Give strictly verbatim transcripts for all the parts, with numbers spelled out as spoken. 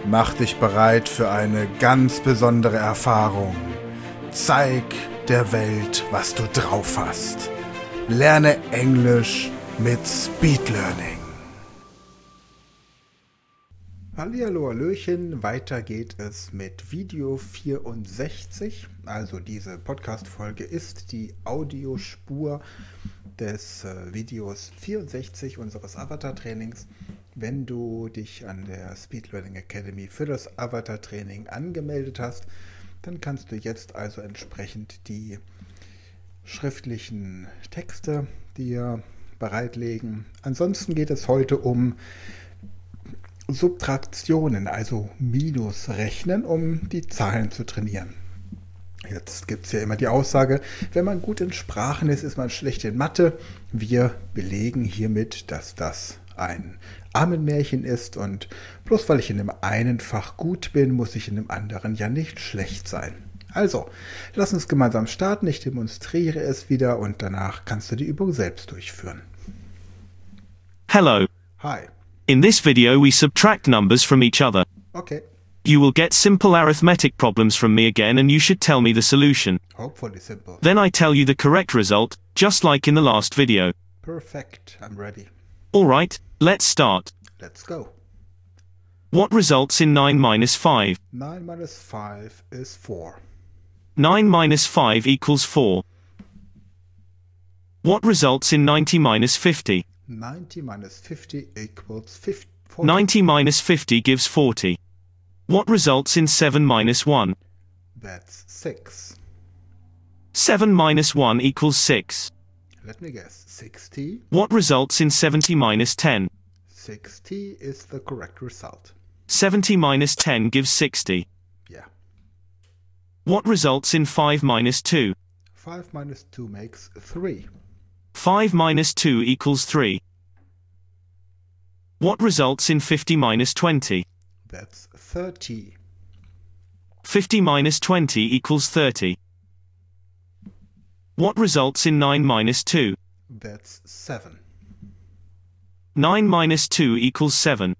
Mach dich bereit für eine ganz besondere Erfahrung. Zeig der Welt, was du drauf hast. Lerne Englisch mit Speed Learning. Hallihallo, Hallöchen, weiter geht es mit Video vierundsechzig. Also diese Podcast-Folge ist die Audiospur des äh, Videos vierundsechzig unseres Avatar-Trainings. Wenn du dich an der Speed Learning Academy für das Avatar-Training angemeldet hast, dann kannst du jetzt also entsprechend die schriftlichen Texte dir bereitlegen. Ansonsten geht es heute um Subtraktionen, also Minusrechnen, um die Zahlen zu trainieren. Jetzt gibt es ja immer die Aussage, wenn man gut in Sprachen ist, ist man schlecht in Mathe. Wir belegen hiermit, dass das ein Ammenmärchen ist und bloß weil ich in dem einen Fach gut bin, muss ich in dem anderen ja nicht schlecht sein. Also, lass uns gemeinsam starten. Ich demonstriere es wieder und danach kannst du die Übung selbst durchführen. Hello. Hi. In this video we subtract numbers from each other. Okay. You will get simple arithmetic problems from me again and you should tell me the solution. Hopefully simple. Then I tell you the correct result, just like in the last video. Perfect. I'm ready. Alright, let's start. Let's go. What results in nine minus five? nine minus five is four. nine minus five equals four. What results in ninety minus fifty? ninety minus fifty equals fifty. ninety minus fifty gives forty. What results in seven minus one? That's six. seven minus one equals six. Let me guess. sixty. What results in seventy minus ten? sixty is the correct result. seventy minus ten gives sixty. Yeah. What results in five minus two? five minus two makes three. five minus two equals three. What results in fifty minus twenty? That's thirty. fifty minus twenty equals thirty. What results in nine minus two? That's seven. nine minus two equals seven.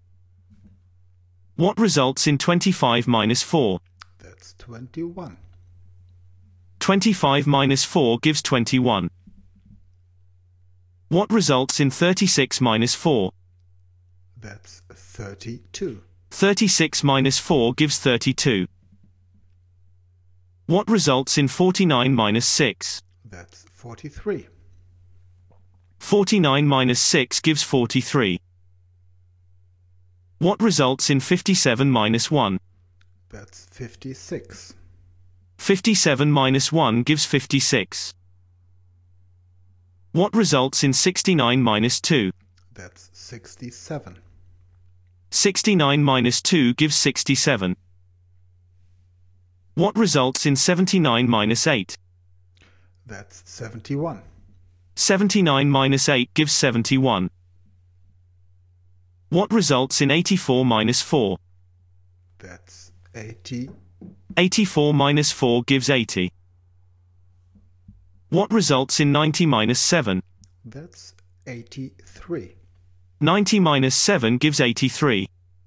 What results in twenty-five minus four? That's twenty-one. twenty-five minus four gives twenty-one. What results in thirty-six minus four? That's thirty-two. thirty-six minus four gives thirty-two. What results in forty-nine minus six? That's forty-three. forty-nine minus six gives forty-three. What results in fifty-seven minus one? That's fifty-six. fifty-seven minus one gives fifty-six. What results in sixty-nine minus two? That's sixty-seven. sixty-nine minus two gives sixty-seven. What results in seventy-nine minus eight? That's seventy-one. seventy-nine minus eight gives seventy-one. What results in eighty-four minus four? That's eighty. eighty-four minus four gives eighty. What results in ninety minus seven? That's eighty-three. ninety minus seven gives eighty-three.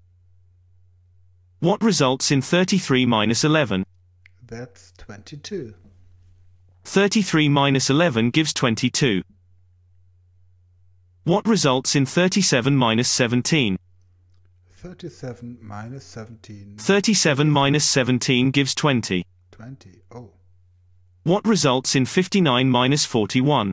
What results in thirty-three minus eleven? That's twenty-two. thirty-three minus eleven gives twenty-two. What results in thirty-seven minus seventeen? thirty-seven minus seventeen. thirty-seven minus seventeen gives twenty. twenty. Oh. What results in fifty-nine minus forty-one?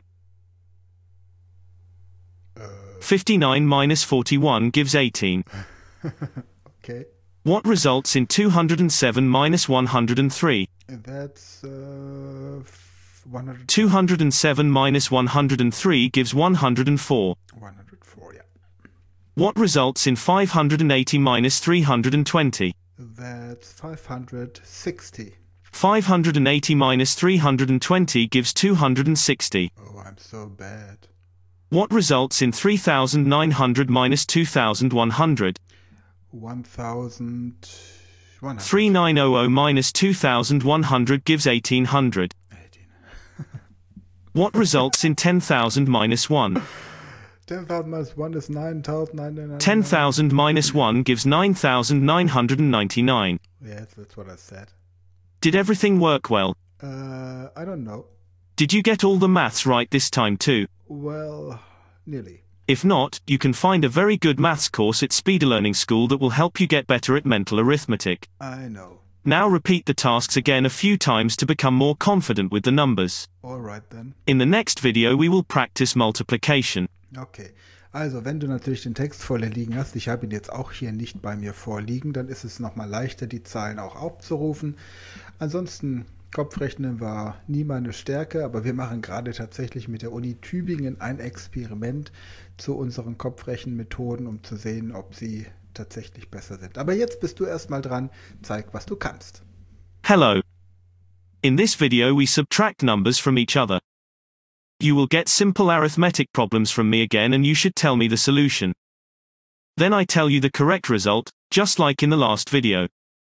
Uh, fifty-nine minus forty-one gives eighteen. okay. What results in two hundred seven minus one hundred three? That's uh, one hundred. two hundred seven minus one hundred three gives one hundred four. one hundred four, yeah. What results in five hundred eighty minus three hundred twenty? That's five hundred sixty. five hundred eighty minus three hundred twenty gives two hundred sixty. Oh, I'm so bad. What results in three thousand nine hundred minus two thousand one hundred? one thousand one hundred. three thousand nine hundred minus two thousand one hundred gives eighteen hundred. eighteen. What results in ten thousand minus one? ten thousand minus one is nine thousand nine hundred ninety-nine. ten thousand minus one gives nine thousand nine hundred ninety-nine. Yes, that's what I said. Did everything work well? Uh, I don't know. Did you get all the maths right this time too? Well, nearly. If not, you can find a very good maths course at Speed Learning School that will help you get better at mental arithmetic. I know. Now repeat the tasks again a few times to become more confident with the numbers. Alright then. In the next video we will practice multiplication. Okay. Also, wenn du natürlich den Text vor dir liegen hast, ich habe ihn jetzt auch hier nicht bei mir vorliegen, dann ist es nochmal leichter, die Zahlen auch abzurufen. Ansonsten, Kopfrechnen war nie meine Stärke, aber wir machen gerade tatsächlich mit der Uni Tübingen ein Experiment zu unseren Kopfrechenmethoden, um zu sehen, ob sie tatsächlich besser sind. Aber jetzt bist du erstmal dran, zeig, was du kannst. Hello. In this video we subtract numbers from each other. You will get simple arithmetic problems from me again and you should tell me the solution. Then I tell you the correct result, just like in the last video.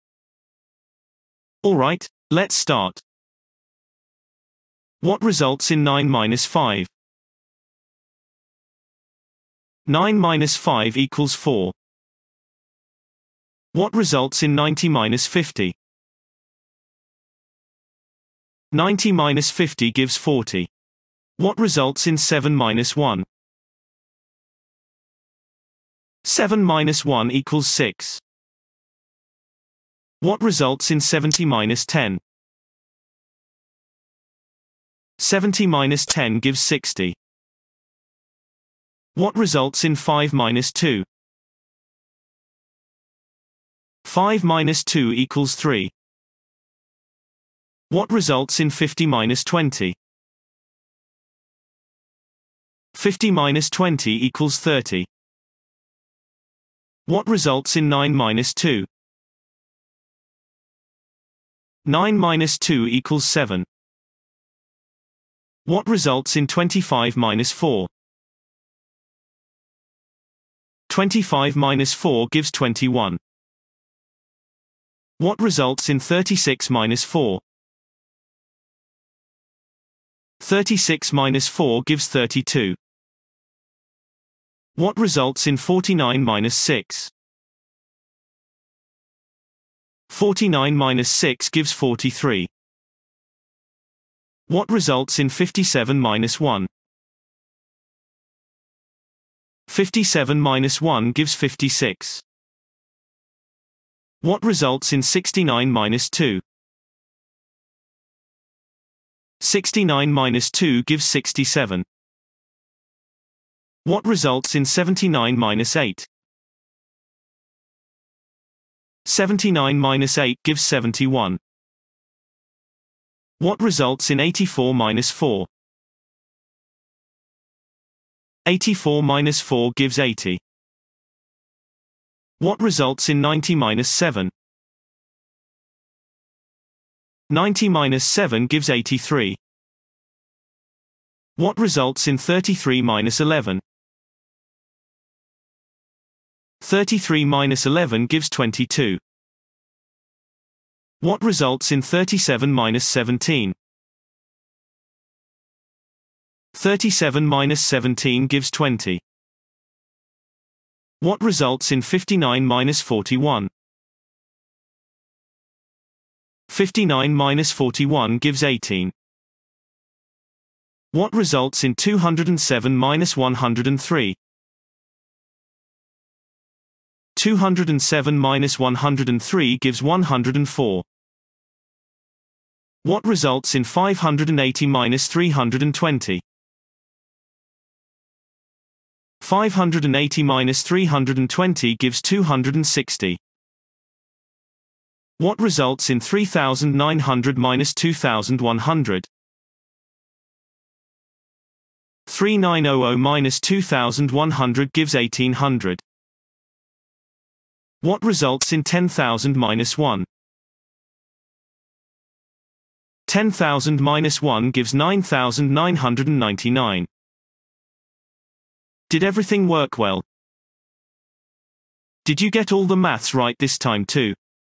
Alright, let's start. What results in nine minus five? nine minus five equals four. What results in ninety minus fifty? ninety minus fifty gives forty. What results in seven minus one? seven minus one equals six. What results in seventy minus ten? seventy minus ten gives sixty. What results in five minus two? five minus two equals three. What results in fifty minus twenty? fifty minus twenty equals thirty. What results in nine minus two? nine minus two equals seven. What results in twenty-five minus four? twenty-five minus four gives twenty-one. What results in thirty-six minus four? thirty-six minus four gives thirty-two. What results in forty-nine minus six? forty-nine minus six gives forty-three. What results in fifty-seven minus one? fifty-seven minus one gives fifty-six. What results in sixty-nine minus two? sixty-nine minus two gives sixty-seven. What results in seventy-nine minus eight? seventy-nine minus eight gives seventy-one. What results in eighty-four minus four? eighty-four minus four gives eighty. What results in ninety minus seven? ninety minus seven gives eighty-three. What results in thirty-three minus eleven? thirty-three minus eleven gives twenty-two. What results in thirty-seven minus seventeen? thirty-seven minus seventeen gives twenty. What results in fifty-nine minus forty-one? fifty-nine minus forty-one gives eighteen. What results in two hundred seven minus one hundred three? two hundred seven minus one hundred three gives one hundred four. What results in five hundred eighty minus three hundred twenty? five hundred eighty minus three hundred twenty gives two hundred sixty. What results in three thousand nine hundred minus two thousand one hundred? three thousand nine hundred minus two thousand one hundred gives eighteen hundred. What results in ten thousand minus one? ten thousand minus one gives nine thousand nine hundred ninety-nine. Did everything work well? Did you get all the maths right this time too?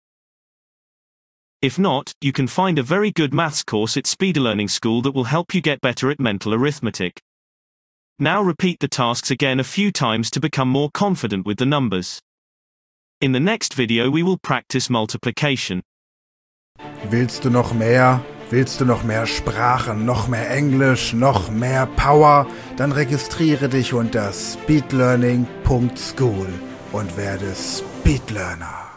If not, you can find a very good maths course at Speed Learning School that will help you get better at mental arithmetic. Now repeat the tasks again a few times to become more confident with the numbers. In the next video we will practice multiplication. Willst du noch mehr? Willst du noch mehr Sprachen, noch mehr Englisch, noch mehr Power? Dann registriere dich unter speedlearning punkt school und werde Speedlearner.